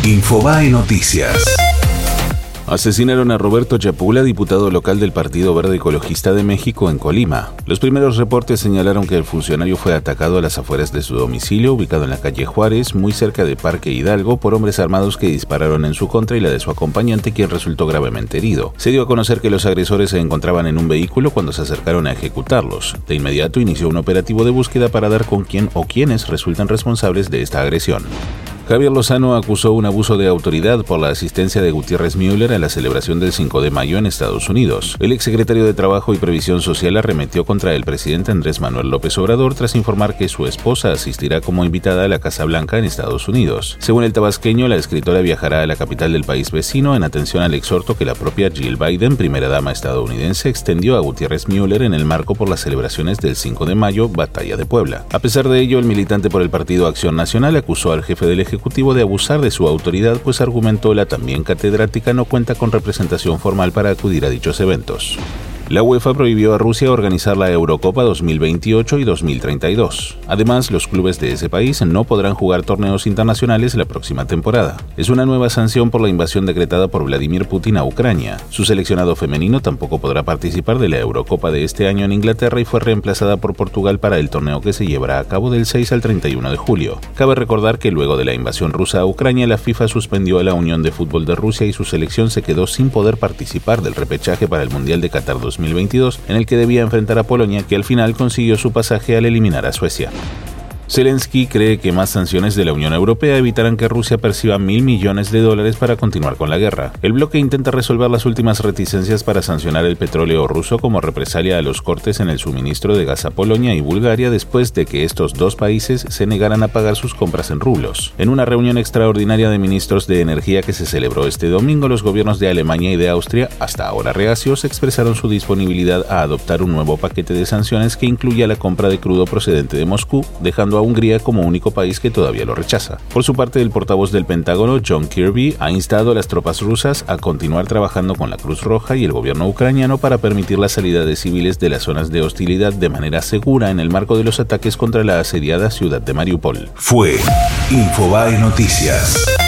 Infobae Noticias. Asesinaron a Roberto Chapula, diputado local del Partido Verde Ecologista de México en Colima. Los primeros reportes señalaron que el funcionario fue atacado a las afueras de su domicilio, ubicado en la calle Juárez, muy cerca de Parque Hidalgo, por hombres armados que dispararon en su contra y la de su acompañante, quien resultó gravemente herido. Se dio a conocer que los agresores se encontraban en un vehículo cuando se acercaron a ejecutarlos. De inmediato inició un operativo de búsqueda para dar con quién o quiénes resultan responsables de esta agresión. Javier Lozano acusó un abuso de autoridad por la asistencia de Gutiérrez Müller a la celebración del 5 de mayo en Estados Unidos. El exsecretario de Trabajo y Previsión Social arremetió contra el presidente Andrés Manuel López Obrador tras informar que su esposa asistirá como invitada a la Casa Blanca en Estados Unidos. Según el tabasqueño, la escritora viajará a la capital del país vecino en atención al exhorto que la propia Jill Biden, primera dama estadounidense, extendió a Gutiérrez Müller en el marco por las celebraciones del 5 de mayo, Batalla de Puebla. A pesar de ello, el militante por el Partido Acción Nacional acusó al jefe del Ejecutivo de abusar de su autoridad, pues argumentó la también catedrática no cuenta con representación formal para acudir a dichos eventos. La UEFA prohibió a Rusia organizar la Eurocopa 2028 y 2032. Además, los clubes de ese país no podrán jugar torneos internacionales la próxima temporada. Es una nueva sanción por la invasión decretada por Vladimir Putin a Ucrania. Su seleccionado femenino tampoco podrá participar de la Eurocopa de este año en Inglaterra y fue reemplazada por Portugal para el torneo que se llevará a cabo del 6 al 31 de julio. Cabe recordar que luego de la invasión rusa a Ucrania, la FIFA suspendió a la Unión de Fútbol de Rusia y su selección se quedó sin poder participar del repechaje para el Mundial de Qatar 2022, en el que debía enfrentar a Polonia, que al final consiguió su pasaje al eliminar a Suecia. Zelensky cree que más sanciones de la Unión Europea evitarán que Rusia perciba $1.000 millones para continuar con la guerra. El bloque intenta resolver las últimas reticencias para sancionar el petróleo ruso como represalia a los cortes en el suministro de gas a Polonia y Bulgaria después de que estos dos países se negaran a pagar sus compras en rublos. En una reunión extraordinaria de ministros de energía que se celebró este domingo, los gobiernos de Alemania y de Austria, hasta ahora reacios, expresaron su disponibilidad a adoptar un nuevo paquete de sanciones que incluya la compra de crudo procedente de Moscú, dejando a Hungría como único país que todavía lo rechaza. Por su parte, el portavoz del Pentágono, John Kirby, ha instado a las tropas rusas a continuar trabajando con la Cruz Roja y el gobierno ucraniano para permitir la salida de civiles de las zonas de hostilidad de manera segura en el marco de los ataques contra la asediada ciudad de Mariupol. Fue Infobae Noticias.